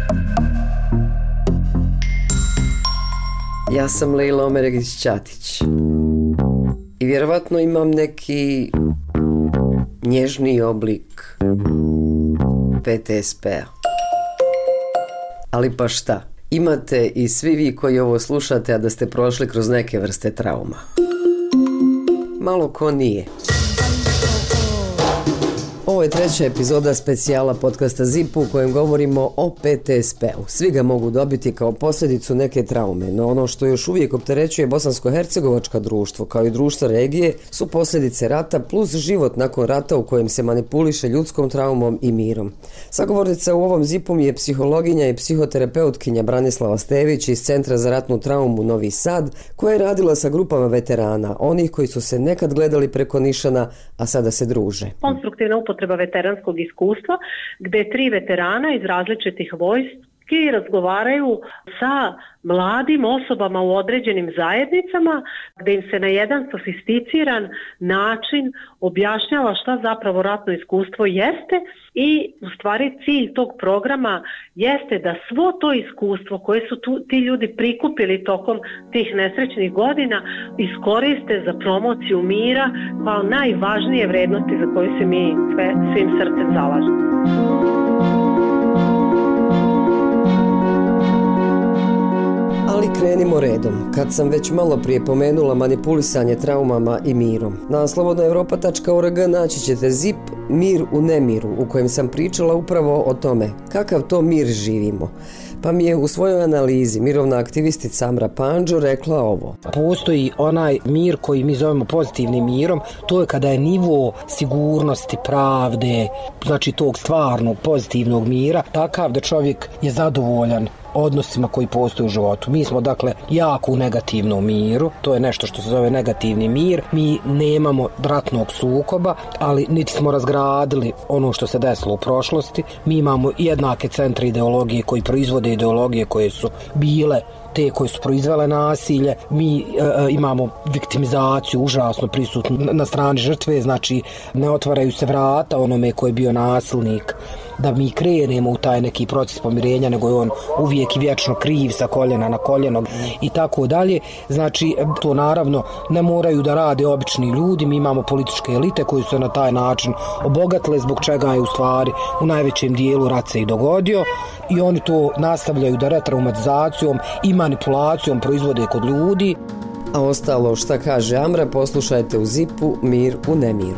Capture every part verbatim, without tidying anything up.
Ja sam Lejla Omeregić-Ćatić i vjerovatno imam neki nježniji oblik P T S P-a. Ali pa šta, imate i svi vi koji ovo slušate, a da ste prošli kroz neke vrste trauma. Malo ko nije. Ovo je treća epizoda specijala podcasta Zip u kojem govorimo o P T S P-u. Svi ga mogu dobiti kao posljedicu neke traume, no ono što još uvijek opterećuje bosansko-hercegovačka društvo, kao i društva regije, su posljedice rata plus život nakon rata u kojem se manipuliše ljudskom traumom i mirom. Sagovornica u ovom Zipu je psihologinja i psihoterapeutkinja Branislava Stević iz Centra za ratnu traumu Novi Sad, koja je radila sa grupama veterana, onih koji su se nekad gledali preko nišana, a sada se druže. Konstruktivna upotreba veteranskog iskustva, gdje tri veterana iz različitih vojski razgovaraju sa mladim osobama u određenim zajednicama, gdje im se na jedan sofisticiran način objašnjava šta zapravo ratno iskustvo jeste i u stvari cilj tog programa jeste da svo to iskustvo koje su tu, ti ljudi prikupili tokom tih nesrećnih godina iskoriste za promociju mira kao najvažnije vrednosti za koje se mi sve, svim srcem zalažemo. Ali krenimo redom. Kad sam već malo prije pomenula manipulisanje traumama i mirom, na slobodna europa tačka org naći ćete Zip Mir u nemiru, u kojem sam pričala upravo o tome kakav to mir živimo. Pa mi je u svojoj analizi mirovna aktivistica Amra Pandžo rekla ovo. Postoji onaj mir koji mi zovemo pozitivnim mirom, to je kada je nivo sigurnosti, pravde, znači tog stvarnog pozitivnog mira, takav da čovjek je zadovoljan odnosima koji postoje u životu. Mi smo dakle jako u negativnom miru, to je nešto što se zove negativni mir. Mi nemamo ratnog sukoba, ali niti smo razgradili ono što se desilo u prošlosti. Mi imamo jednake centre ideologije koji proizvode ideologije koje su bile te koje su proizvele nasilje. Mi e, imamo viktimizaciju užasno prisutnu na strani žrtve, znači ne otvaraju se vrata onome koji je bio nasilnik da mi krenemo u taj neki proces pomirenja, nego je on uvijek i vječno kriv sa koljena na koljeno i tako dalje. Znači to naravno ne moraju da rade obični ljudi, mi imamo političke elite koji su na taj način obogatile, zbog čega je u stvari u najvećem dijelu rat se i dogodio i oni to nastavljaju da retraumatizacijom i manipulacijom proizvode kod ljudi. A ostalo šta kaže Amra poslušajte u Zipu Mir u nemiru.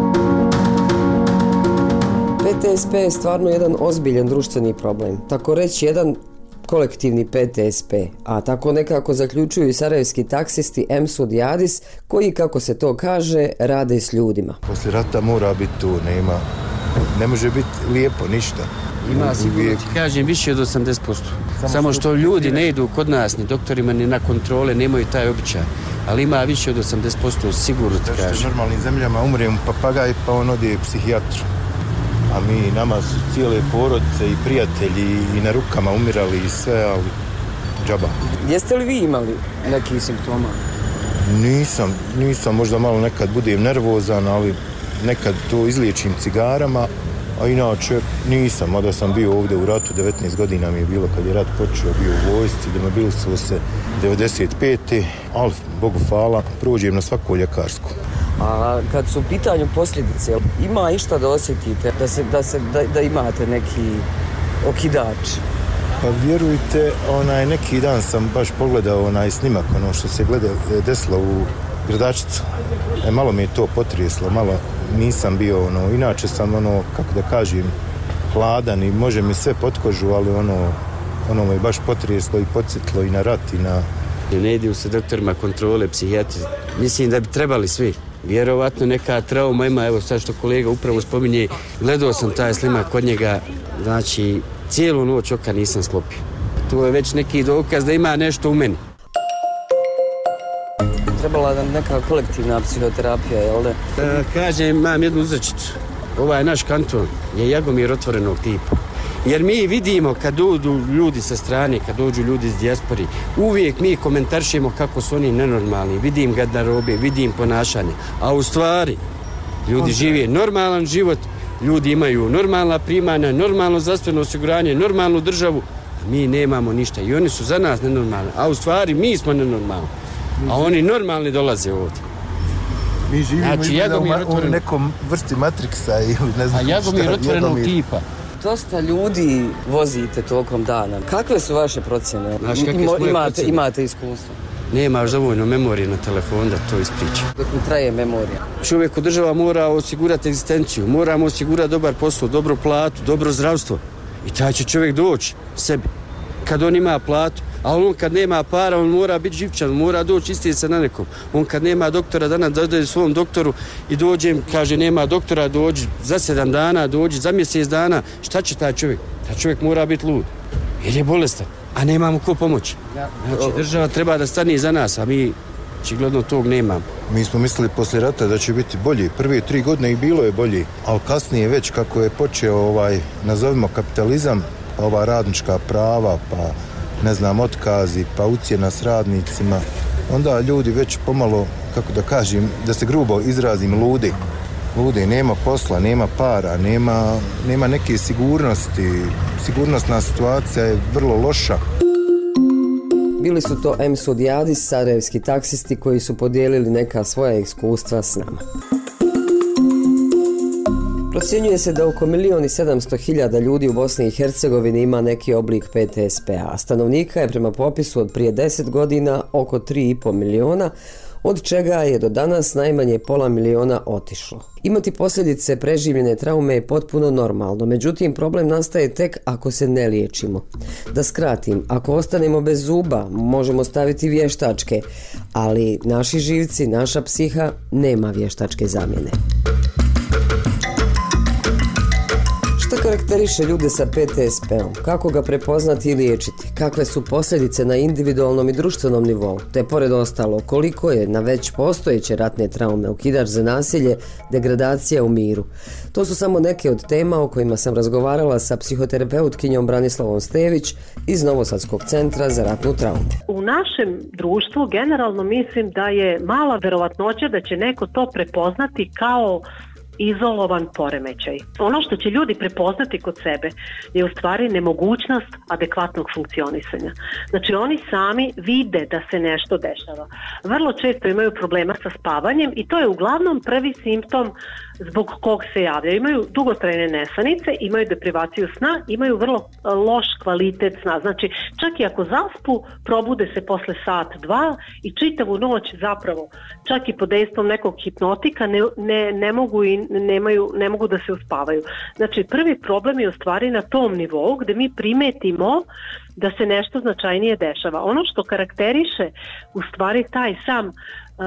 P T S P je stvarno jedan ozbiljan društveni problem, tako reći jedan kolektivni P T S P, a tako nekako zaključuju i sarajevski taksisti Emsud i Adis, koji, kako se to kaže, rade s ljudima. Poslije rata mora biti tu, nema, ne može biti lijepo, ništa. Ima sigurno, ti kažem, više od osamdeset posto. Samo, Samo što ljudi ne idu kod nas, ni doktorima, ni na kontrole, nemaju taj običaj. Ali ima više od osamdeset posto, sigurno ti kažem. Zašto u normalnim zemljama umre mu papagaj, pa on ode psihijatru. A mi, nama su cijele porodice i prijatelji i na rukama umirali i sve, ali džaba. Jeste li vi imali neki simptoma? Nisam, nisam, možda malo nekad budem nervozan, ali nekad to izliječim cigarama, a inače nisam, mada sam bio ovdje u ratu, devetnaest godina mi je bilo kad je rat počeo, bio u vojsci, demobili su se devedeset pete ali Bogu hvala, prođem na svako ljekarsko. A kad su u pitanju posljedice, ima išta da osjetite, da, se, da, se, da, da imate neki okidač? Pa vjerujte, onaj, neki dan sam baš pogledao onaj snimak, ono što se gleda, desilo u Gradačicu. E, malo mi je to potreslo, malo nisam bio, ono, inače sam, ono, kako da kažem, hladan i može mi sve pod kožu, ali ono, ono me baš potreslo i podsjetilo i na rat i na... Ne idu se doktorima kontrole, psihijatri. Mislim da bi trebali svi. Vjerovatno neka trauma ima, evo sad što kolega upravo spominje, gledao sam taj snimak kod njega, znači cijelu noć oka nisam sklopio. To je već neki dokaz da ima nešto u meni. Trebala nam neka kolektivna psihoterapija, jel da? Da, kažem, imam jednu uzrečicu. Ovaj naš kanton je Jagomir otvorenog tipa. Jer mi vidimo kad dođu ljudi sa strane, kad dođu ljudi iz dijaspori, uvijek mi komentaršimo kako su oni nenormalni, vidim garderobe, vidim ponašanje, a u stvari ljudi žive normalan život, ljudi imaju normalna primanja, normalno zdravstveno osiguranje, normalnu državu, a mi nemamo ništa i oni su za nas nenormalni, a u stvari mi smo nenormalni, a oni normalni dolaze ovdje. Mi živimo znači, izgleda u, u nekom vrsti Matrixa ili ne znam a Jagomir šta. Otvorenog tipa. Dosta ljudi vozite tokom dana. Kakve su vaše procjene? Znaš, kakve Ima, su imate, imate iskustvo? Nemaš dovoljno memorije na telefon da to ispriča. Dok mi traje memorija. Čovjeku država mora osigurati egzistenciju, moramo osigurati dobar posao, dobru platu, dobro zdravstvo. I taj će čovjek doći sebi. Kad on ima platu, a on kad nema para, on mora biti živčan, mora doći istiti se na nekom. On kad nema doktora, danas dođe svom doktoru i dođem, kaže nema doktora, dođi za sedam dana, dođi za mjesec dana. Šta će taj čovjek? Taj čovjek mora biti lud, jer je bolestan, a nemamo ko pomoći. Znači država treba da stane iza nas, a mi očigledno tog nemamo. Mi smo mislili poslije rata da će biti bolji. Prve tri godine i bilo je bolji, ali kasnije već kako je počeo ovaj, nazovimo kapitalizam, pa ova radnička prava, pa ne znam, otkazi, pa ucjena s radnicima, onda ljudi već pomalo, kako da kažem, da se grubo izrazim, ludi. Ludi, nema posla, nema para, nema, nema neke sigurnosti. Sigurnosna situacija je vrlo loša. Bili su to em Sudijadis, sarajevski taksisti koji su podijelili neka svoja iskustva s nama. Procjenjuje se da oko milijon i sedamsto hiljada ljudi u Bosni i Hercegovini ima neki oblik P T S P-a, a stanovnika je prema popisu od prije deset godina oko tri i pol miliona, od čega je do danas najmanje pola miliona otišlo. Imati posljedice preživljene traume je potpuno normalno, međutim problem nastaje tek ako se ne liječimo. Da skratim, ako ostanemo bez zuba, možemo staviti vještačke, ali naši živci, naša psiha nema vještačke zamjene. Šta karakteriše ljude sa P T S P-om? Kako ga prepoznati i liječiti? Kakve su posljedice na individualnom i društvenom nivou? Te pored ostalo, koliko je na već postojeće ratne traume, okidač za nasilje, degradacija u miru? To su samo neke od tema o kojima sam razgovarala sa psihoterapeutkinjom Branislavom Stević iz Novosadskog centra za ratnu traumu. U našem društvu generalno mislim da je mala verovatnoća da će neko to prepoznati kao izolovan poremećaj. Ono što će ljudi prepoznati kod sebe je u stvari nemogućnost adekvatnog funkcionisanja. Znači oni sami vide da se nešto dešava. Vrlo često imaju problema sa spavanjem i to je uglavnom prvi simptom zbog kog se javljaju. Imaju dugotrajne nesanice, imaju deprivaciju sna, imaju vrlo loš kvalitet sna. Znači čak i ako zaspu, probude se posle sat, dva i čitavu noć zapravo, čak i pod dejstvom nekog hipnotika ne, ne, ne mogu i nemaju, ne mogu da se uspavaju. Znači prvi problem je u stvari na tom nivou gdje mi primetimo da se nešto značajnije dešava. Ono što karakteriše u stvari taj sam uh,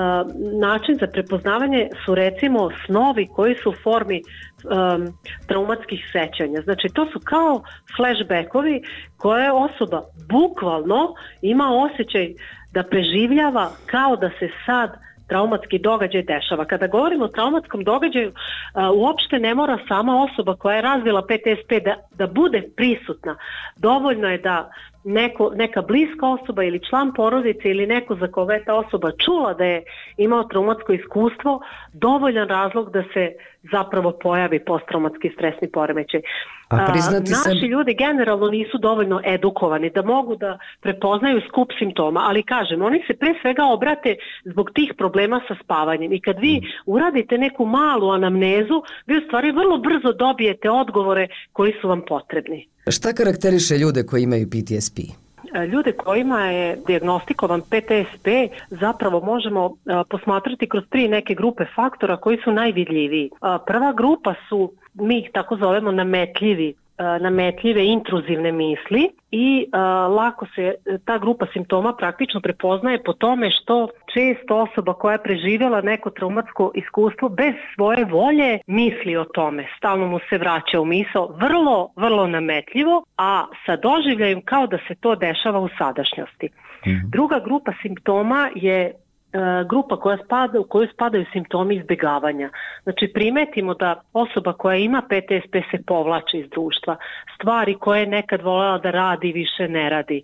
način za prepoznavanje su recimo snovi koji su u formi um, traumatskih sećanja. Znači to su kao flashbackovi koje osoba bukvalno ima osjećaj da preživljava kao da se sad traumatski događaj dešava. Kada govorimo o traumatskom događaju, a, uopšte ne mora sama osoba koja je razvila P T S P da, da bude prisutna. Dovoljno je da neko, neka bliska osoba ili član porodice ili neko za koga je ta osoba čula da je imao traumatsko iskustvo, dovoljan razlog da se zapravo pojavi posttraumatski stresni poremećaj. A priznati Naši sam... ljudi generalno nisu dovoljno edukovani da mogu da prepoznaju skup simptoma, ali kažem, oni se pre svega obrate zbog tih problema sa spavanjem i kad vi uradite neku malu anamnezu, vi u stvari vrlo brzo dobijete odgovore koji su vam potrebni. Šta karakteriše ljude koji imaju P T S P? Ljude kojima je dijagnostikovan P T S P zapravo možemo posmatrati kroz tri neke grupe faktora koji su najvidljiviji. Prva grupa su, mi ih tako zovemo nametljivi, nametljive intruzivne misli i a, lako se ta grupa simptoma praktično prepoznaje po tome što često osoba koja je preživjela neko traumatsko iskustvo bez svoje volje misli o tome, stalno mu se vraća u misao, vrlo, vrlo nametljivo, a sa doživljajem kao da se to dešava u sadašnjosti. Mm-hmm. Druga grupa simptoma je grupa koja spada, u koju spadaju simptomi izbjegavanja. Znači primetimo da osoba koja ima P T S P se povlači iz društva. Stvari koje je nekad voljela da radi više ne radi.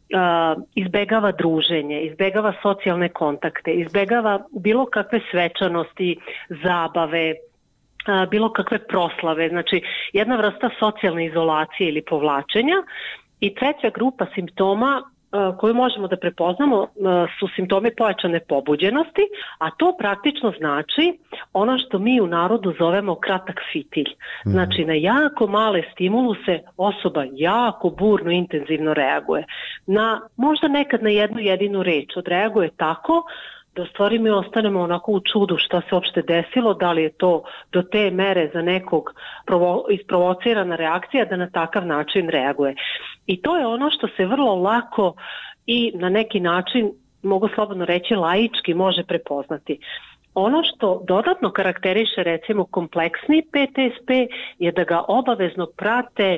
Uh, izbegava druženje, izbegava socijalne kontakte, izbegava bilo kakve svečanosti, zabave, bilo kakve proslave, znači jedna vrsta socijalne izolacije ili povlačenja. I treća grupa simptoma koju možemo da prepoznamo su simptomi pojačane pobuđenosti, a to praktično znači ono što mi u narodu zovemo kratak fitilj. Znači na jako male stimuluse osoba jako burno, intenzivno reaguje. Na, možda nekad na jednu jedinu reč odreaguje tako da u stvari mi ostanemo onako u čudu šta se uopšte desilo, da li je to do te mere za nekog provo, isprovocirana reakcija da na takav način reaguje. I to je ono što se vrlo lako i na neki način, mogu slobodno reći, laički može prepoznati. Ono što dodatno karakteriše recimo kompleksni P T S P je da ga obavezno prate,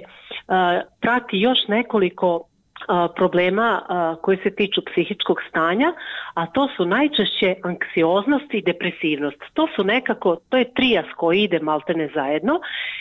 prati još nekoliko problema koji se tiču psihičkog stanja, a to su najčešće anksioznost i depresivnost. To su nekako, to je trijas koji ide maltene zajedno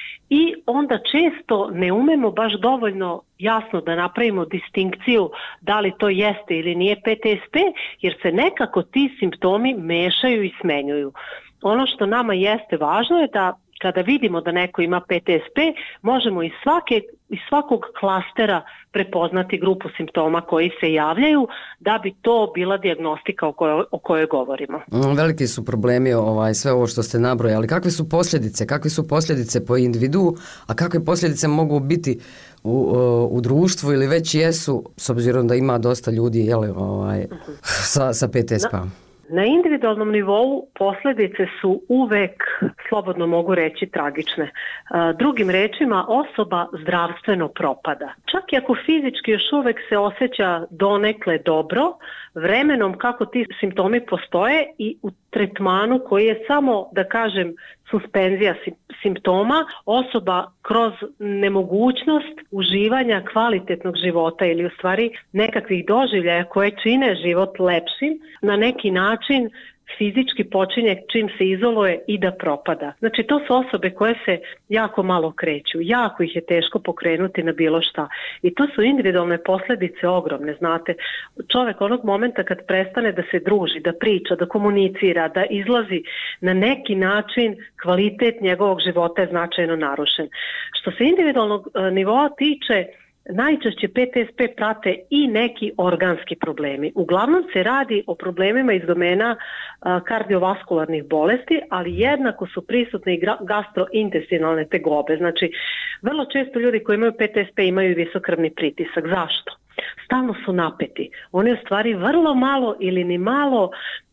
i onda često ne umemo baš dovoljno jasno da napravimo distinkciju da li to jeste ili nije P T S P, jer se nekako ti simptomi mešaju i smenjuju. Ono što nama jeste važno je da kada vidimo da neko ima P T S P, možemo iz, svake, iz svakog klastera prepoznati grupu simptoma koji se javljaju da bi to bila dijagnostika o kojoj, o kojoj govorimo. Veliki su problemi ovaj, sve ovo što ste nabrojali. Kakve su posljedice? Kakve su posljedice po individu, a kakve posljedice mogu biti u, u društvu ili već jesu, s obzirom da ima dosta ljudi jeli, ovaj, sa, sa P T S P-om? Na individualnom nivou posljedice su uvek, slobodno mogu reći, tragične. Drugim rečima, osoba zdravstveno propada. Čak i ako fizički još uvek se osjeća donekle dobro, vremenom kako ti simptomi postoje i u tretmanu koji je samo, da kažem, suspenzija simptoma, osoba kroz nemogućnost uživanja kvalitetnog života ili u stvari nekakvih doživljaja koje čine život lepšim, na neki način fizički počinje čim se izoluje i da propada. Znači to su osobe koje se jako malo kreću, jako ih je teško pokrenuti na bilo šta. I to su individualne posljedice ogromne, znate. Čovjek onog momenta kad prestane da se druži, da priča, da komunicira, da izlazi na neki način, kvalitet njegovog života je značajno narušen. Što se individualnog nivoa tiče, najčešće P T S P prate i neki organski problemi. Uglavnom se radi o problemima iz domena kardiovaskularnih bolesti, ali jednako su prisutne i gastrointestinalne tegobe. Znači, vrlo često ljudi koji imaju P T S P imaju visok krvni pritisak. Zašto? Stalno su napeti. Oni u stvari vrlo malo ili ni malo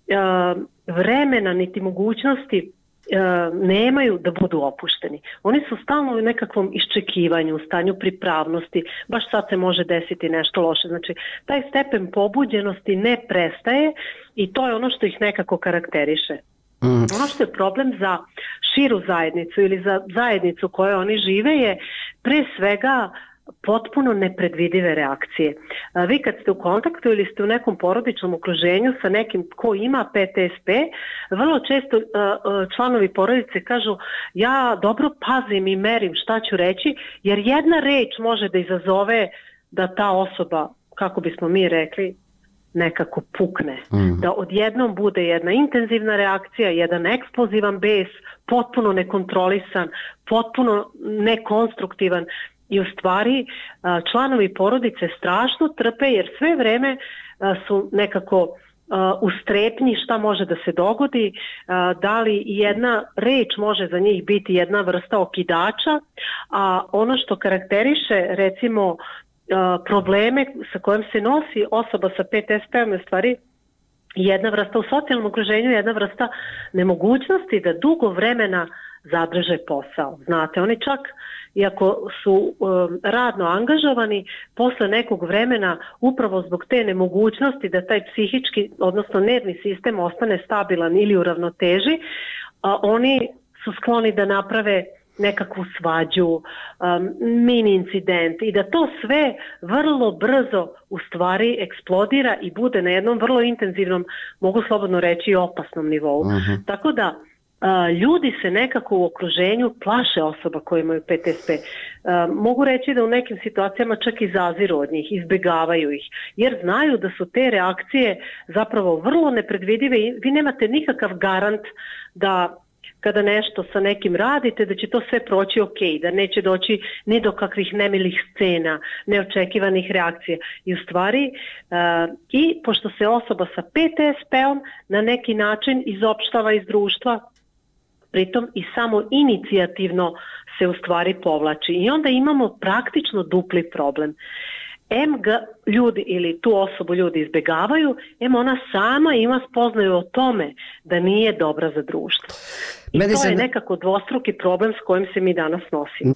uh, vremena niti mogućnosti nemaju da budu opušteni. Oni su stalno u nekakvom iščekivanju, u stanju pripravnosti, baš sad se može desiti nešto loše. Znači, taj stepen pobuđenosti ne prestaje i to je ono što ih nekako karakteriše. Mm. Ono što je problem za širu zajednicu ili za zajednicu koju oni žive je pre svega potpuno nepredvidive reakcije. Vi kad ste u kontaktu ili ste u nekom porodičnom okruženju sa nekim ko ima P T S P, vrlo često članovi porodice kažu ja dobro pazim i merim šta ću reći, jer jedna reč može da izazove da ta osoba, kako bismo mi rekli, nekako pukne. Mm. Da odjednom bude jedna intenzivna reakcija, jedan eksplozivan bes, potpuno nekontrolisan, potpuno nekonstruktivan. I u stvari članovi porodice strašno trpe jer sve vreme su nekako u strepnji šta može da se dogodi, da li jedna reč može za njih biti jedna vrsta okidača, a ono što karakteriše recimo probleme sa kojim se nosi osoba sa P T S P-om je u stvari jedna vrsta u socijalnom okruženju, jedna vrsta nemogućnosti da dugo vremena zadrže posao. Znate, oni čak, iako su um, radno angažovani, posle nekog vremena, upravo zbog te nemogućnosti da taj psihički, odnosno nervni sistem ostane stabilan ili u ravnoteži, a oni su skloni da naprave nekakvu svađu, um, mini incident i da to sve vrlo brzo u stvari eksplodira i bude na jednom vrlo intenzivnom, mogu slobodno reći, opasnom nivou. Uh-huh. Tako da Uh, ljudi se nekako u okruženju plaše osoba koje imaju P T S P. Uh, mogu reći da u nekim situacijama čak i zaziru od njih, izbjegavaju ih, jer znaju da su te reakcije zapravo vrlo nepredvidive i vi nemate nikakav garant da kada nešto sa nekim radite, da će to sve proći ok, da neće doći ni do kakvih nemilih scena, neočekivanih reakcija. I u stvari, uh, i pošto se osoba sa P T S P-om na neki način izopštava iz društva, pritom i samo inicijativno se u stvari povlači. I onda imamo praktično dupli problem. Em ga ljudi ili tu osobu ljudi izbjegavaju, em ona sama ima spoznaju o tome da nije dobra za društvo. I Meni to je se... nekako dvostruki problem s kojim se mi danas nosimo.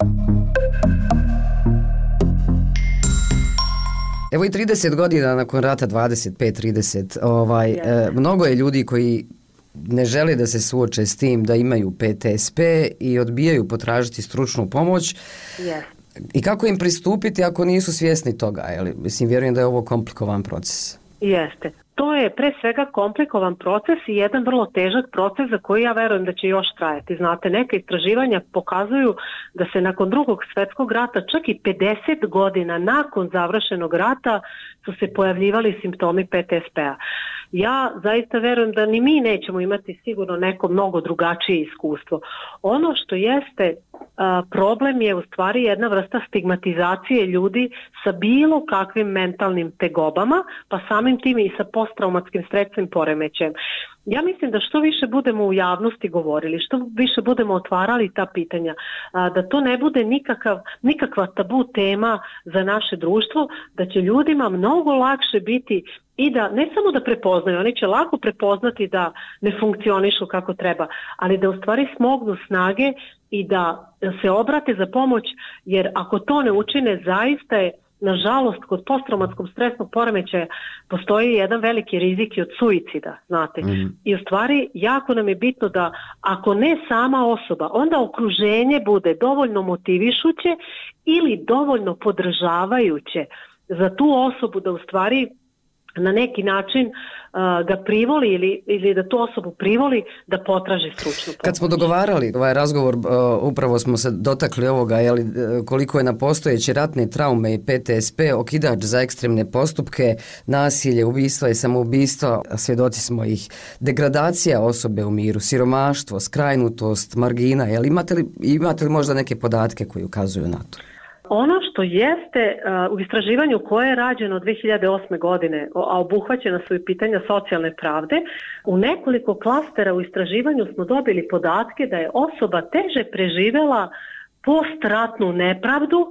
Evo i trideset godina nakon rata, dvadeset pet trideset, ovaj, yes. e, mnogo je ljudi koji ne žele da se suoče s tim da imaju P T S P i odbijaju potražiti stručnu pomoć. Yes. I kako im pristupiti ako nisu svjesni toga? Jel? Mislim, vjerujem da je ovo komplikovan proces. Jeste. To je pre svega komplikovan proces i jedan vrlo težak proces za koji ja verujem da će još trajati. Znate, neke istraživanja pokazuju da se nakon drugog svjetskog rata, čak i pedeset godina nakon završenog rata, su se pojavljivali simptomi P T S P-a. Ja zaista verujem da ni mi nećemo imati sigurno neko mnogo drugačije iskustvo. Ono što jeste a, problem je u stvari jedna vrsta stigmatizacije ljudi sa bilo kakvim mentalnim tegobama, pa samim tim i sa posttraumatskim stresnim poremećajem. Ja mislim da što više budemo u javnosti govorili, što više budemo otvarali ta pitanja, a, da to ne bude nikakav, nikakva tabu tema za naše društvo, da će ljudima mnogo lakše biti i da ne samo da prepoznaju, oni će lako prepoznati da ne funkcionišu kako treba, ali da u stvari smognu snage i da se obrate za pomoć, jer ako to ne učine, zaista je, nažalost, kod posttraumatskog stresnog poremećaja postoji jedan veliki rizik i od suicida, znate. Mm. I u stvari jako nam je bitno da ako ne sama osoba, onda okruženje bude dovoljno motivišuće ili dovoljno podržavajuće za tu osobu da u stvari na neki način uh, ga privoli ili, ili da tu osobu privoli da potraži stručnu pomoć. Kad smo dogovarali ovaj razgovor, uh, upravo smo se dotakli ovoga, jeli, koliko je na postojeće ratne traume i P T S P okidač za ekstremne postupke, nasilje, ubistva i samoubistva, a svjedoci smo ih, degradacija osobe u miru, siromaštvo, skrajnutost, margina. Jeli, imate, li, imate li možda neke podatke koji ukazuju na to? Ono što jeste uh, u istraživanju koje je rađeno dvije hiljade osme godine, a obuhvaćena su i pitanja socijalne pravde, u nekoliko klastera u istraživanju smo dobili podatke da je osoba teže preživjela postratnu nepravdu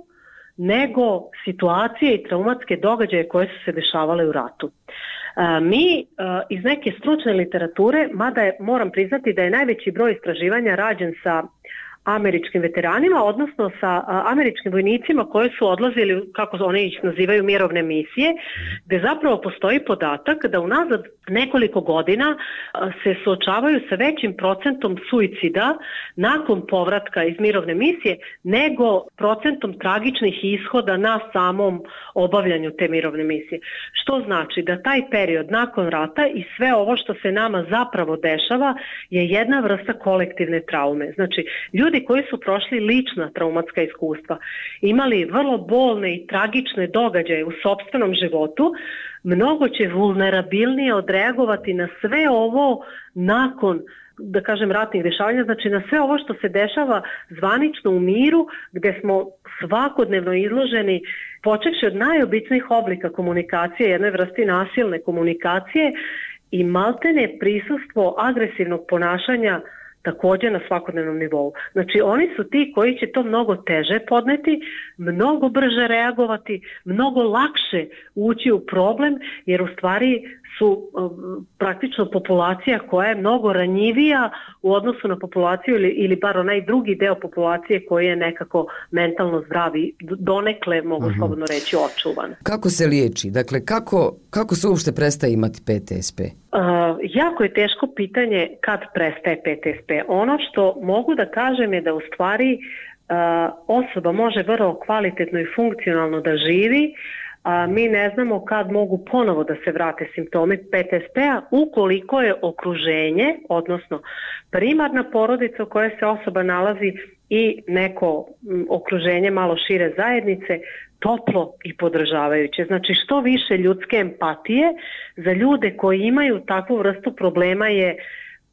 nego situacije i traumatske događaje koje su se dešavale u ratu. Uh, mi uh, iz neke stručne literature, mada je, moram priznati da je najveći broj istraživanja rađen sa američkim veteranima, odnosno sa a, američkim vojnicima koji su odlazili, kako oni ih nazivaju, mirovne misije, gdje zapravo postoji podatak da unazad nekoliko godina a, se suočavaju sa većim procentom suicida nakon povratka iz mirovne misije nego procentom tragičnih ishoda na samom obavljanju te mirovne misije. Što znači da taj period nakon rata i sve ovo što se nama zapravo dešava je jedna vrsta kolektivne traume. Znači, ljudi koji su prošli lična traumatska iskustva, imali vrlo bolne i tragične događaje u sopstvenom životu, mnogo će vulnerabilnije odreagovati na sve ovo nakon, da kažem, ratnih dešavanja, znači na sve ovo što se dešava zvanično u miru, gdje smo svakodnevno izloženi, počevši od najobičnijih oblika komunikacije, jednoj vrsti nasilne komunikacije i maltene prisustvo agresivnog ponašanja također na svakodnevnom nivou. Znači oni su ti koji će to mnogo teže podneti, mnogo brže reagovati, mnogo lakše ući u problem, jer u stvari su um, praktično populacija koja je mnogo ranjivija u odnosu na populaciju ili, ili bar onaj drugi deo populacije koji je nekako mentalno zdravi, donekle, mogu uh-huh. slobodno reći, očuvan. Kako se liječi? Dakle, kako, kako se uopšte prestaje imati P T S P? Uh, jako je teško pitanje kad prestaje P T S P. Ono što mogu da kažem je da u stvari uh, osoba može vrlo kvalitetno i funkcionalno da živi, a mi ne znamo kad mogu ponovo da se vrate simptomi P T S P-a ukoliko je okruženje, odnosno primarna porodica u kojoj se osoba nalazi i neko m, okruženje malo šire zajednice, toplo i podržavajuće. Znači što više ljudske empatije za ljude koji imaju takvu vrstu problema je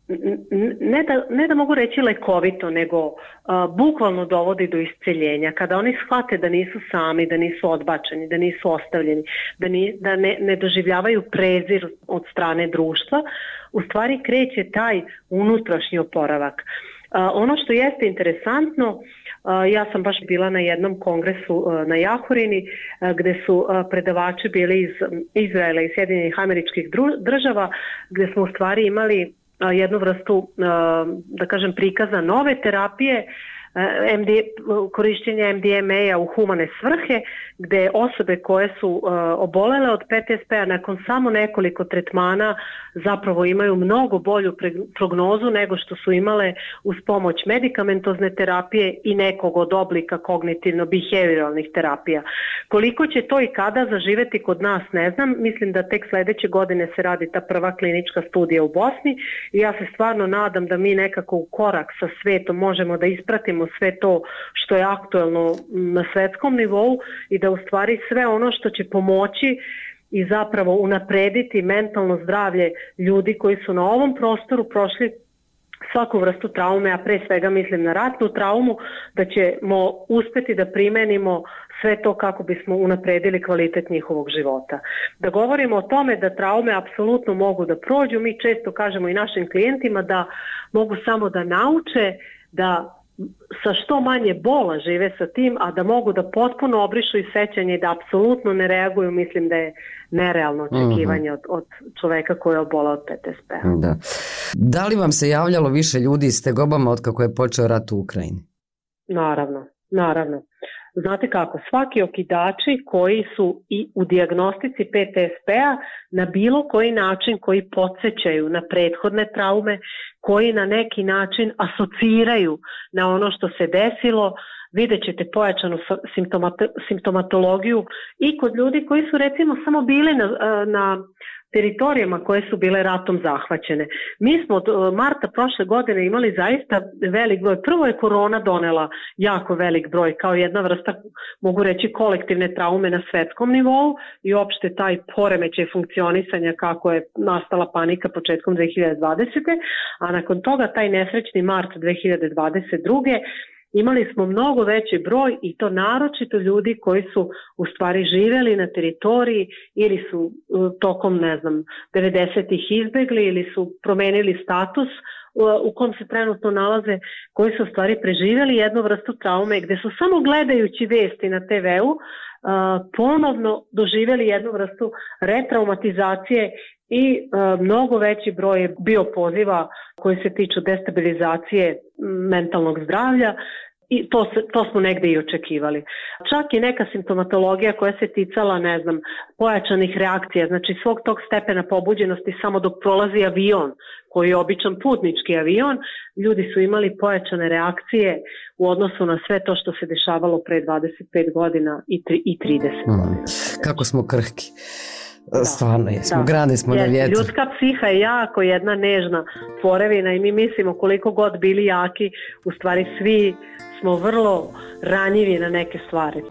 ne da, ne da mogu reći lekovito, nego a, bukvalno dovodi do isceljenja. Kada oni shvate da nisu sami, da nisu odbačeni, da nisu ostavljeni, da, ni, da ne, ne doživljavaju prezir od strane društva, u stvari kreće taj unutrašnji oporavak. A, ono što jeste interesantno, a, ja sam baš bila na jednom kongresu a, na Jahorini, a, gde su a, predavači bili iz Izraela i Sjedinjenih Američkih država, gde smo u stvari imali jednu vrstu, da kažem, prikaza nove terapije, M D, korišćenja M D M A-a u humane svrhe, gde osobe koje su obolele od P T S P-a nakon samo nekoliko tretmana zapravo imaju mnogo bolju prognozu nego što su imale uz pomoć medikamentozne terapije i nekog od oblika kognitivno-behavioralnih terapija. Koliko će to i kada zaživeti kod nas, ne znam. Mislim da tek sledeće godine se radi ta prva klinička studija u Bosni i ja se stvarno nadam da mi nekako u korak sa svetom možemo da ispratimo sve to što je aktuelno na svetskom nivou i da u stvari sve ono što će pomoći i zapravo unaprediti mentalno zdravlje ljudi koji su na ovom prostoru prošli svaku vrstu traume, a pre svega mislim na ratnu traumu, da ćemo uspeti da primenimo sve to kako bismo unapredili kvalitet njihovog života. Da govorimo o tome da traume apsolutno mogu da prođu, mi često kažemo i našim klijentima da mogu samo da nauče da sa što manje bola žive sa tim, a da mogu da potpuno obrišu i sećanje i da apsolutno ne reaguju, mislim da je nerealno očekivanje mm-hmm. od, od čoveka koji je obolao od P T S P-a. Da. Da li vam se javljalo više ljudi s tegobama od kako je počeo rat u Ukrajini? Naravno, naravno. Znate kako, svaki okidači koji su i u dijagnostici P T S P-a na bilo koji način koji podsjećaju na prethodne traume, koji na neki način asociraju na ono što se desilo, vidjet ćete pojačanu simptomatologiju i kod ljudi koji su recimo samo bili na, na teritorijama koje su bile ratom zahvaćene. Mi smo od marta prošle godine imali zaista velik broj. Prvo je korona donela jako velik broj kao jedna vrsta, mogu reći, kolektivne traume na svetskom nivou i opšte taj poremećaj funkcionisanja kako je nastala panika početkom dve hiljade dvadesete. A nakon toga taj nesrećni mart dve hiljade dvadeset druge imali smo mnogo veći broj i to naročito ljudi koji su u stvari živeli na teritoriji ili su tokom, ne znam, devedesetih izbegli ili su promenili status u kom se trenutno nalaze, koji su u stvari preživjeli jednu vrstu traume gde su samo gledajući vesti na te veu ponovno doživjeli jednu vrstu retraumatizacije i uh, mnogo veći broj je bio poziva koji se tiču destabilizacije mentalnog zdravlja i to, se, to smo negde i očekivali. Čak i neka simptomatologija koja se ticala, ne znam, pojačanih reakcija, znači svog tog stepena pobuđenosti samo dok prolazi avion, koji je običan putnički avion, ljudi su imali pojačane reakcije u odnosu na sve to što se dešavalo pre dvadeset pet godina i, tri, i trideset mm. godina. Kako smo krhki. Da, stvarno jesmo, da. Grane smo Jeste, na vjetru. Ljudska psiha je jako jedna nežna tvorevina i mi mislimo koliko god bili jaki, u stvari svi smo vrlo ranjivi na neke stvari.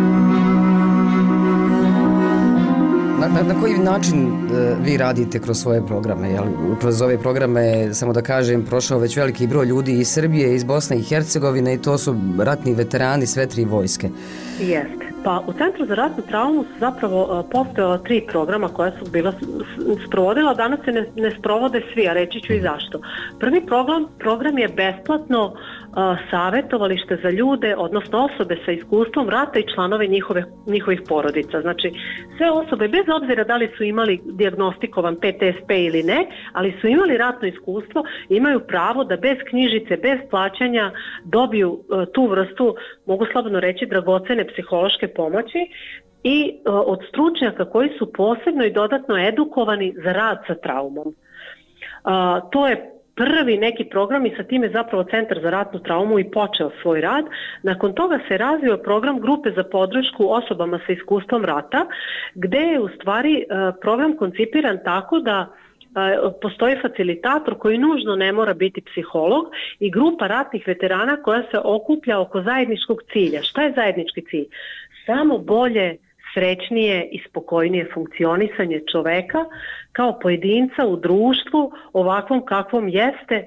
Na, na, na koji način e, vi radite kroz svoje programe? Jel, kroz ove programe, samo da kažem, prošao već veliki broj ljudi iz Srbije, iz Bosne i Hercegovine i to su ratni veterani sve tri vojske. Jeste. Pa u Centru za ratnu traumu su zapravo postojala tri programa koja su bila sprovodila, danas se ne, ne sprovode svi, a reći ću i zašto. Prvi program, program je besplatno uh, savjetovalište za ljude, odnosno osobe sa iskustvom rata i članove njihove, njihovih porodica. Znači, sve osobe, bez obzira da li su imali dijagnostikovan P T S P ili ne, ali su imali ratno iskustvo, imaju pravo da bez knjižice, bez plaćanja dobiju uh, tu vrstu, mogu slobodno reći, dragocene psihološke pomoći i uh, od stručnjaka koji su posebno i dodatno edukovani za rad sa traumom. Uh, to je prvi neki program i sa time zapravo Centar za ratnu traumu i počeo svoj rad. Nakon toga se razvio program grupe za podršku osobama sa iskustvom rata, gde je u stvari uh, program koncipiran tako da postoji facilitator koji nužno ne mora biti psiholog i grupa ratnih veterana koja se okuplja oko zajedničkog cilja. Šta je zajednički cilj? Samo bolje srećnije i spokojnije funkcionisanje čoveka kao pojedinca u društvu ovakvom kakvom jeste,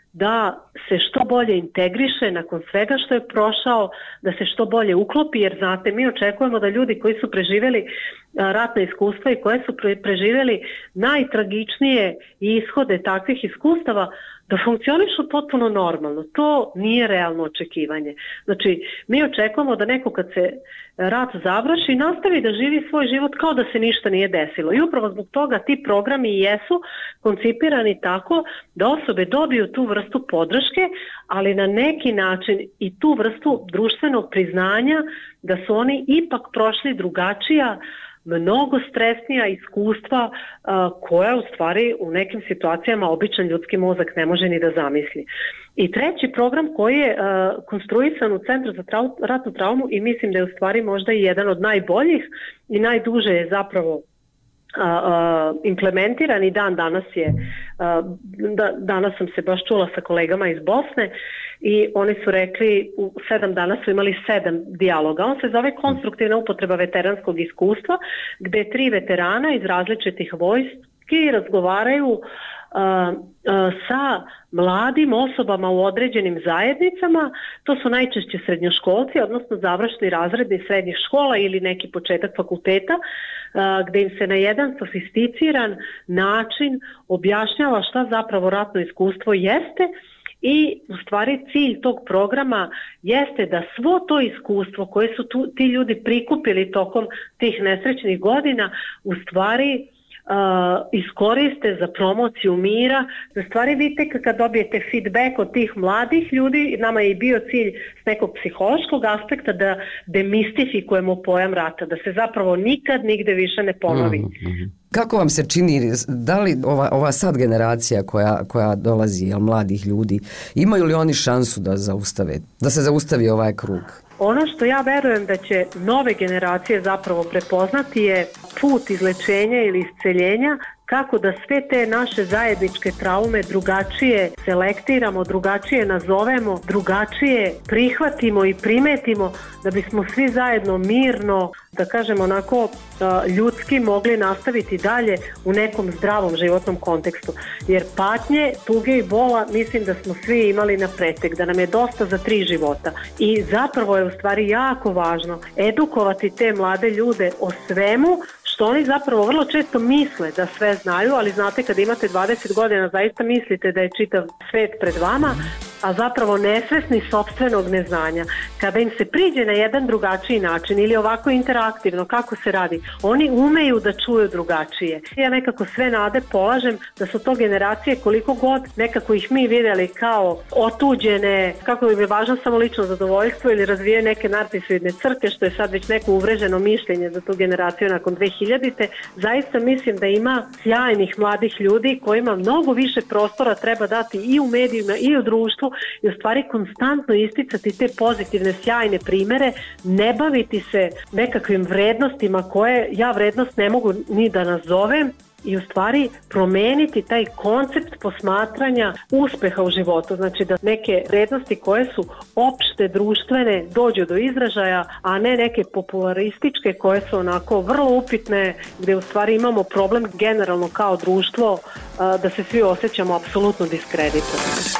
da se što bolje integriše nakon svega što je prošao, da se što bolje uklopi, jer znate, mi očekujemo da ljudi koji su preživjeli ratna iskustva i koje su preživjeli najtragičnije ishode takvih iskustava, da funkcionišu potpuno normalno. To nije realno očekivanje. Znači, mi očekujemo da neko kad se rat završi nastavi da živi svoj život kao da se ništa nije desilo. I upravo zbog toga ti programi jesu koncipirani tako da osobe dobiju tu vrstu podrške, ali na neki način i tu vrstu društvenog priznanja da su oni ipak prošli drugačija, mnogo stresnija iskustva a, koja u stvari u nekim situacijama običan ljudski mozak ne može ni da zamisli. I treći program koji je a, konstruisan u Centru za trau, ratnu traumu i mislim da je u stvari možda i jedan od najboljih i najduže je zapravo Uh, uh, implementiran i dan danas je uh, da, danas sam se baš čula sa kolegama iz Bosne i oni su rekli u sedam dana su imali sedam dijaloga. On se zove konstruktivna upotreba veteranskog iskustva, gde tri veterana iz različitih vojski razgovaraju uh, uh, sa mladim osobama u određenim zajednicama. To su najčešće srednjoškolci, odnosno završni razredi srednjih škola ili neki početak fakulteta, gde im se na jedan sofisticiran način objašnjava šta zapravo ratno iskustvo jeste i u stvari cilj tog programa jeste da svo to iskustvo koje su tu, ti ljudi prikupili tokom tih nesrećnih godina u stvari Uh, iskoriste za promociju mira. Za stvari vidite kad dobijete feedback od tih mladih ljudi, nama je i bio cilj s nekog psihološkog aspekta da demistifikujemo pojam rata, da se zapravo nikad nigde više ne ponovi. Mm-hmm. Kako vam se čini, da li ova, ova sad generacija koja, koja dolazi, jel, mladih ljudi, imaju li oni šansu da zaustave, da se zaustavi ovaj krug? Ono što ja verujem da će nove generacije zapravo prepoznati je put izlečenja ili isceljenja, kako da sve te naše zajedničke traume drugačije selektiramo, drugačije nazovemo, drugačije prihvatimo i primetimo, da bismo svi zajedno mirno, da kažemo onako ljudski, mogli nastaviti dalje u nekom zdravom životnom kontekstu. Jer patnje, tuge i bola mislim da smo svi imali na pretek, da nam je dosta za tri života. I zapravo je u stvari jako važno edukovati te mlade ljude o svemu što oni zapravo vrlo često misle da sve znaju, ali znate kad imate dvadeset godina zaista mislite da je čitav svet pred vama, a zapravo nesvesni sopstvenog neznanja. Kada im se priđe na jedan drugačiji način ili ovako interaktivno kako se radi, oni umeju da čuju drugačije. Ja nekako sve nade polažem da su to generacije koliko god nekako ih mi vidjeli kao otuđene, kako im je važno samo lično zadovoljstvo ili razvije neke narcisoidne crke, što je sad već neko uvreženo mišljenje za tu generaciju nakon dve hiljadite. Zaista mislim da ima sjajnih mladih ljudi kojima mnogo više prostora treba dati i u medijima i u društvu i u stvari konstantno isticati te pozitivne, sjajne primere, ne baviti se nekakvim vrednostima koje ja vrednost ne mogu ni da nazovem i u stvari promeniti taj koncept posmatranja uspeha u životu. Znači da neke vrednosti koje su opšte društvene dođu do izražaja, a ne neke popularističke koje su onako vrlo upitne, gde u stvari imamo problem generalno kao društvo da se svi osjećamo apsolutno diskreditovani.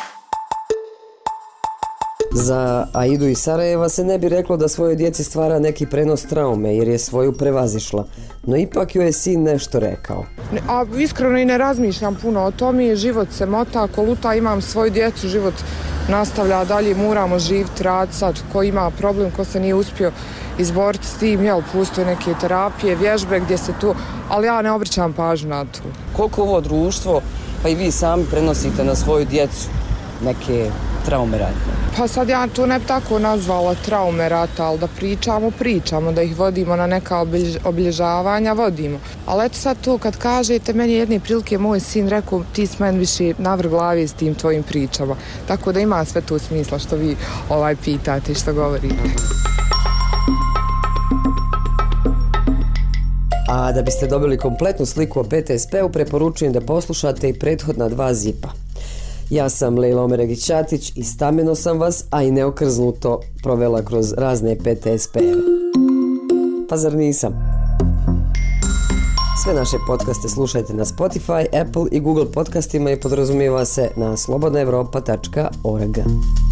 Za Aidu iz Sarajeva se ne bi reklo da svojoj djeci stvara neki prenos traume jer je svoju prevazišla, no ipak joj je sin nešto rekao. A iskreno i ne razmišljam puno o tome, život se mota, koluta, imam svoju djecu, život nastavlja dalje, moramo živjeti, raditi sad, ko ima problem, ko se nije uspio izboriti s tim, jel, postoje neke terapije, vježbe gdje se tu, ali ja ne obraćam pažnju na to. Koliko ovo društvo, pa i vi sami prenosite na svoju djecu neke traume ratne? Pa sad ja to ne bi tako nazvala traume rata, ali da pričamo, pričamo, da ih vodimo na neka obiljež, obilježavanja, vodimo. Ali eto sad to kad kažete, meni jedne prilike moj sin rekao, ti si meni više navrh glavi s tim tvojim pričama. Tako da ima sve to smisla što vi ovaj pitate i što govorite. A da biste dobili kompletnu sliku o P T S P-u, preporučujem da poslušate i prethodna dva zipa. Ja sam Lejla Omeregić-Ćatić i stameno sam vas, a i neokrznuto provela kroz razne P T S P-eve. Pa zar nisam? Sve naše podcaste slušajte na Spotify, Apple i Google podcastima i podrazumijeva se na slobodna evropa tačka org.